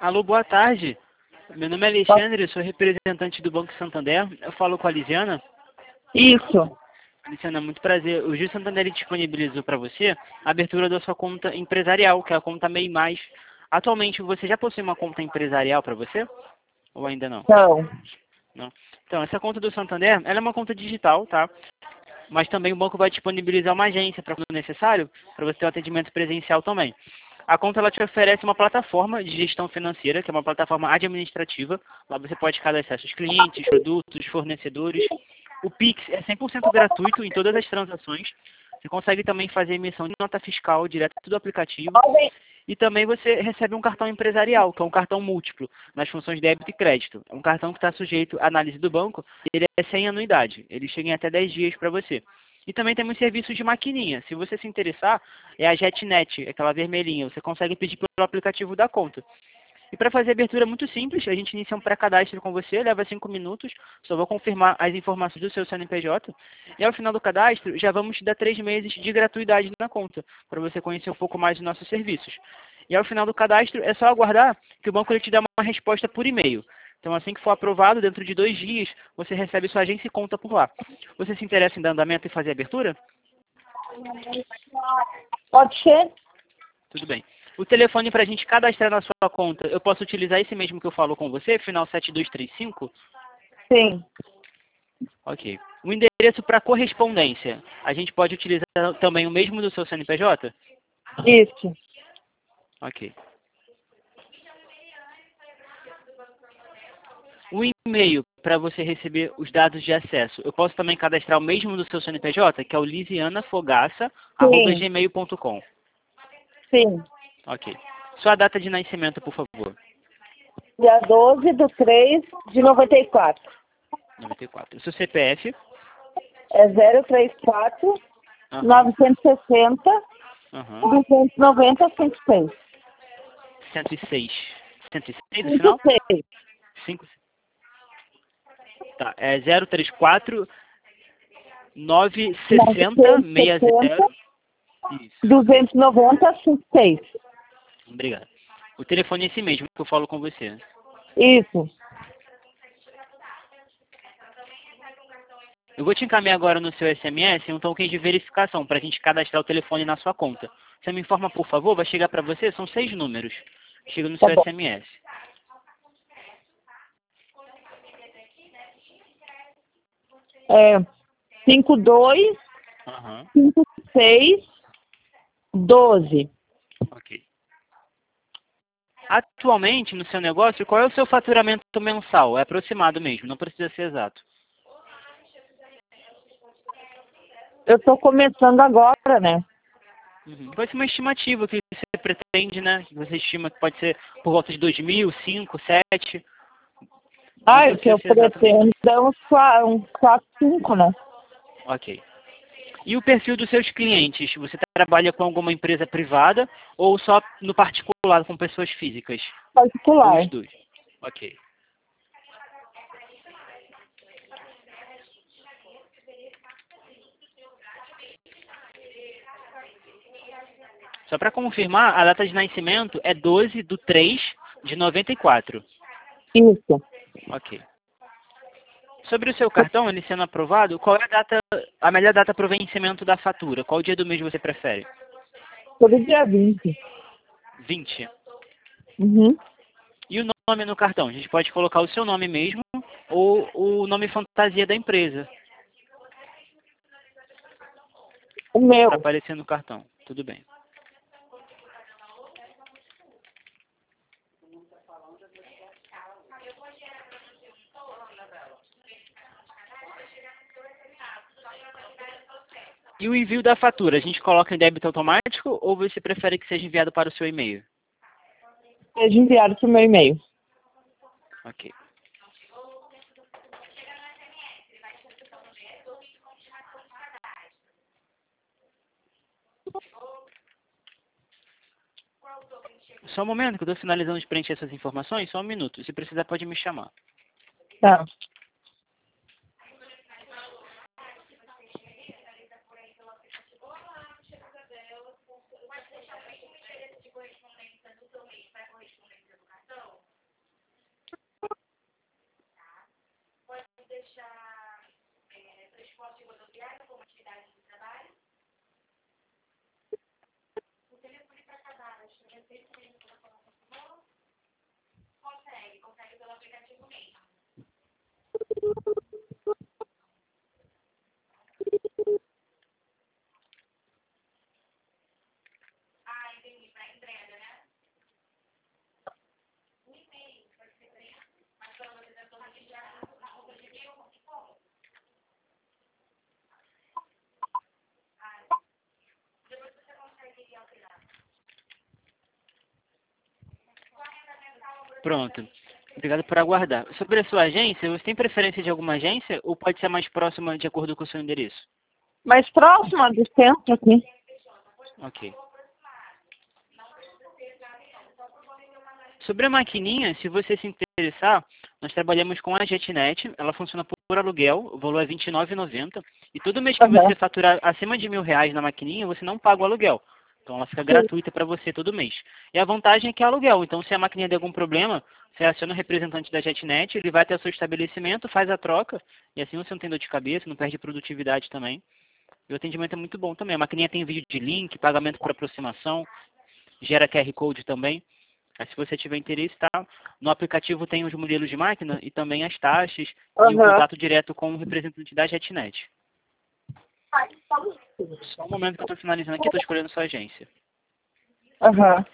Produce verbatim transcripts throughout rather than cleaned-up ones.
Alô, boa tarde. Meu nome é Alexandre, sou representante do Banco Santander. Eu falo com a Lisiana. Isso. Lisiana, muito prazer. O Gil Santander disponibilizou para você a abertura da sua conta empresarial, que é a conta MEI Mais. Atualmente, você já possui uma conta empresarial para você? Ou ainda não? Não. Não. Então, essa conta do Santander, ela é uma conta digital, tá? Mas também o banco vai disponibilizar uma agência para quando necessário, para você ter um atendimento presencial também. A conta ela te oferece uma plataforma de gestão financeira, que é uma plataforma administrativa. Lá você pode cadastrar seus clientes, produtos, fornecedores. O Pix é cem por cento gratuito em todas as transações. Você consegue também fazer emissão de nota fiscal direto do aplicativo. E também você recebe um cartão empresarial, que é um cartão múltiplo, nas funções débito e crédito. É um cartão que está sujeito à análise do banco, e ele é sem anuidade. Ele chega em até dez dias para você. E também temos serviços de maquininha. Se você se interessar, é a JetNet, aquela vermelhinha. Você consegue pedir pelo aplicativo da conta. E para fazer a abertura é muito simples. A gente inicia um pré-cadastro com você, leva cinco minutos. Só vou confirmar as informações do seu C N P J. E ao final do cadastro, já vamos te dar três meses de gratuidade na conta, para você conhecer um pouco mais dos nossos serviços. E ao final do cadastro, é só aguardar que o banco ele te dá uma resposta por e-mail. Então, assim que for aprovado, dentro de dois dias, você recebe sua agência e conta por lá. Você se interessa em dar andamento e fazer a abertura? Pode ser? Tudo bem. O telefone para a gente cadastrar na sua conta, eu posso utilizar esse mesmo que eu falo com você, final sete dois três cinco? Sim. Ok. O endereço para correspondência, a gente pode utilizar também o mesmo do seu C N P J? Isso. Ok. O e-mail para você receber os dados de acesso, eu posso também cadastrar o mesmo do seu C N P J, que é o lisianafogaça arroba Sim. gmail ponto com. Sim. Ok. Sua data de nascimento, por favor. Dia doze de três de noventa e quatro. noventa e quatro. O seu C P F? É zero três quatro, Aham. novecentos e sessenta, Aham. duzentos e noventa, cento e seis. cento e seis. cento e seis no cento final? e seis. cinco. Tá. É zero três quatro, nove sessenta, novecentos e sessenta. sessenta, Isso. duzentos e noventa, cento e seis. Obrigado. O telefone é esse mesmo que eu falo com você. Isso. Eu vou te encaminhar agora no seu S M S um token de verificação para a gente cadastrar o telefone na sua conta. Você me informa, por favor? Vai chegar para você? São seis números. Chega no Tá seu bom. S M S. É cinco dois, Aham. cinco seis, doze. Ok. Atualmente, no seu negócio, qual é o seu faturamento mensal? É aproximado mesmo, não precisa ser exato. Eu estou começando agora, né? Uhum. Pode ser uma estimativa que você pretende, né? Que você estima que pode ser por volta de dois mil, cinco, sete. Ah, Não o que eu precisa ser exatamente. pretendo é uns quatro, cinco, né? Ok. E o perfil dos seus clientes? Você trabalha com alguma empresa privada ou só no particular com pessoas físicas? Ou os Particular. dois? Ok. Só para confirmar, a data de nascimento é doze de três de noventa e quatro. Isso. Ok. Sobre o seu cartão, ele sendo aprovado, qual é a data, a melhor data para o vencimento da fatura? Qual dia do mês você prefere? Todo dia vinte. vinte. Uhum. E o nome no cartão? A gente pode colocar o seu nome mesmo ou o nome fantasia da empresa O meu. para aparecer no cartão. Tudo bem. E o envio da fatura, a gente coloca em débito automático ou você prefere que seja enviado para o seu e-mail? Seja enviado para o meu e-mail. Ok. Só um momento que eu estou finalizando de preencher essas informações, só um minuto. Se precisar, pode me chamar. Tá. Pronto. Obrigado por aguardar. Sobre a sua agência, você tem preferência de alguma agência ou pode ser mais próxima de acordo com o seu endereço? Mais próxima do centro aqui. Ok. Sobre a maquininha, se você se interessar, nós trabalhamos com a JetNet, ela funciona por aluguel, o valor é vinte e nove reais e noventa centavos, e todo mês que Uhum. você faturar acima de mil reais na maquininha, você não paga o aluguel. Então ela fica gratuita para você todo mês. E a vantagem é que é aluguel, então se a maquininha der algum problema, você aciona o representante da JetNet, ele vai até o seu estabelecimento, faz a troca, e assim você não tem dor de cabeça, não perde produtividade também. E o atendimento é muito bom também. A maquininha tem vídeo de link, pagamento por aproximação, gera Q R Code também. Aí, se você tiver interesse, tá? No aplicativo tem os modelos de máquina e também as taxas e o Uhum. contato direto com o representante da JetNet. Só um momento que eu estou finalizando aqui, estou escolhendo sua agência. Aham.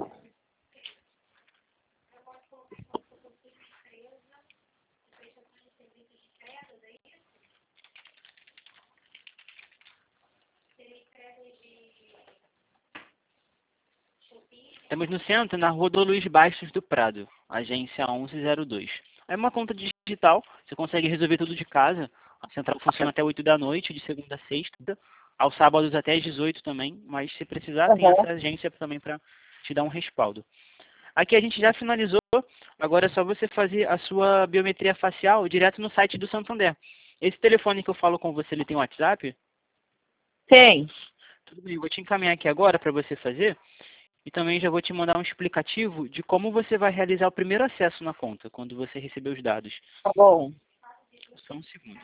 Estamos no centro, na rua do Luiz Bastos do Prado, agência onze zero dois. É uma conta digital, você consegue resolver tudo de casa. A central funciona até oito da noite, de segunda a sexta. Aos sábados até às dezoito também, mas se precisar, tem Uhum. essa agência também para te dar um respaldo. Aqui a gente já finalizou, agora é só você fazer a sua biometria facial direto no site do Santander. Esse telefone que eu falo com você, ele tem WhatsApp? Tem. Tudo bem, eu vou te encaminhar aqui agora para você fazer. E também já vou te mandar um explicativo de como você vai realizar o primeiro acesso na conta, quando você receber os dados. Tá bom. Só um segundo.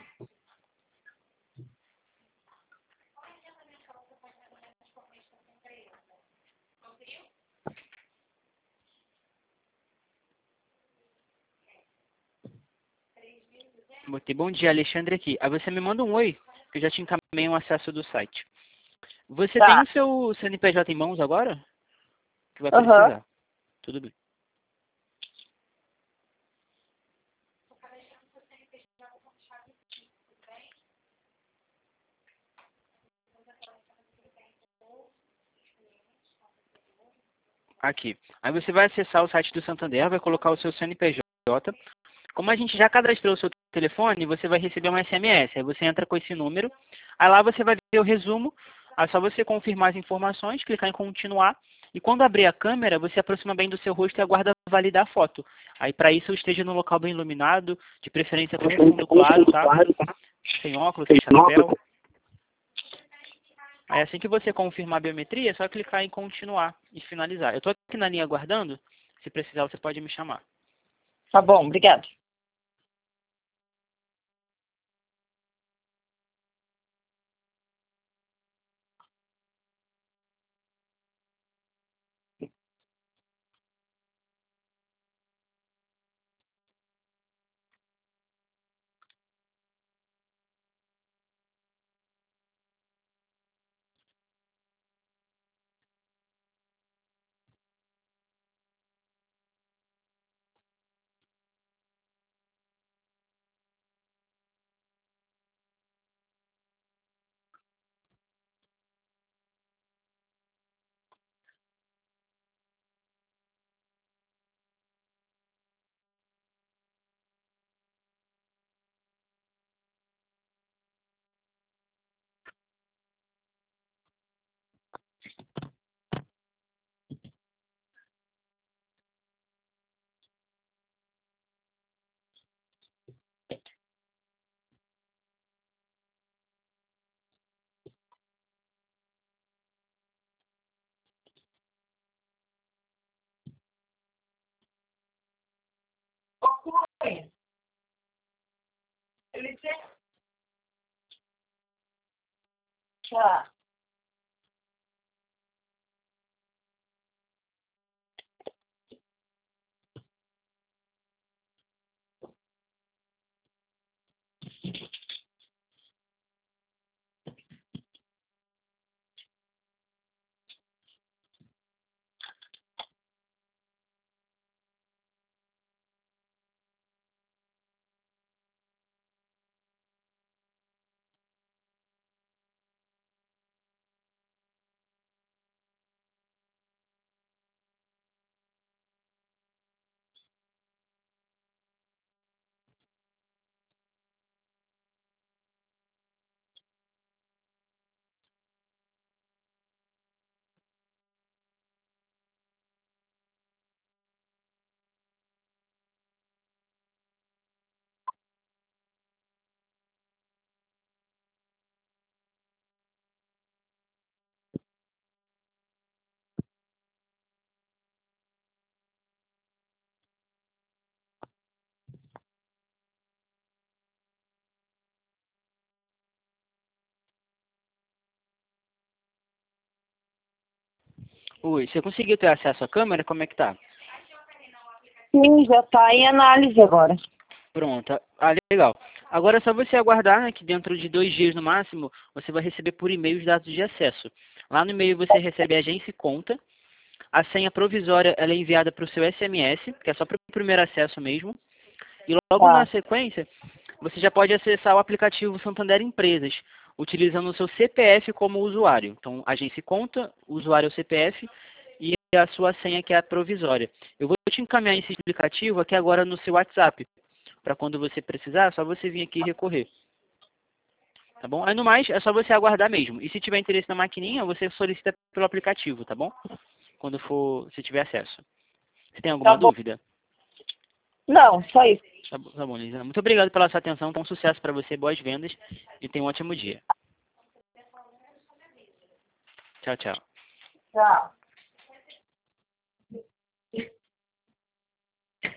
Botei bom dia, Alexandre aqui. Aí você me manda um oi, que eu já te encaminhei um acesso do site. Você tem Tá. o seu C N P J em mãos agora? Que vai Aham. precisar. Tudo bem. Aqui. Aí você vai acessar o site do Santander, vai colocar o seu C N P J. Como a gente já cadastrou o seu telefone, você vai receber um S M S. Aí você entra com esse número. Aí lá você vai ver o resumo. Aí é só você confirmar as informações, clicar em continuar. E quando abrir a câmera, você aproxima bem do seu rosto e aguarda validar a foto. Aí para isso eu esteja num local bem iluminado, de preferência com fundo claro, tá? Sem óculos, sem chapéu. Aí assim que você confirmar a biometria, é só clicar em continuar e finalizar. Eu estou aqui na linha aguardando. Se precisar, você pode me chamar. Tá bom, obrigado. Ele tem... Tá. Oi, você conseguiu ter acesso à câmera? Como é que tá? Sim, já está em análise agora. Pronto. Ah, legal. Agora é só você aguardar, né, que dentro de dois dias no máximo, você vai receber por e-mail os dados de acesso. Lá no e-mail você recebe a agência e conta. A senha provisória ela é enviada para o seu S M S, que é só para o primeiro acesso mesmo. E logo na Tá, sequência, você já pode acessar o aplicativo Santander Empresas, utilizando o seu C P F como usuário. Então, agência e conta, usuário é o C P F e a sua senha que é a provisória. Eu vou te encaminhar esse aplicativo aqui agora no seu WhatsApp, para quando você precisar, é só você vir aqui e recorrer. Tá bom? Aí no mais, é só você aguardar mesmo. E se tiver interesse na maquininha, você solicita pelo aplicativo, tá bom? Quando for, se tiver acesso. Você tem tá alguma bom. dúvida? Não, só isso. Tá bom, tá bom, Lisa. Muito obrigado pela sua atenção. Um sucesso para você, boas vendas e tenha um ótimo dia. Tchau, tchau. Tchau.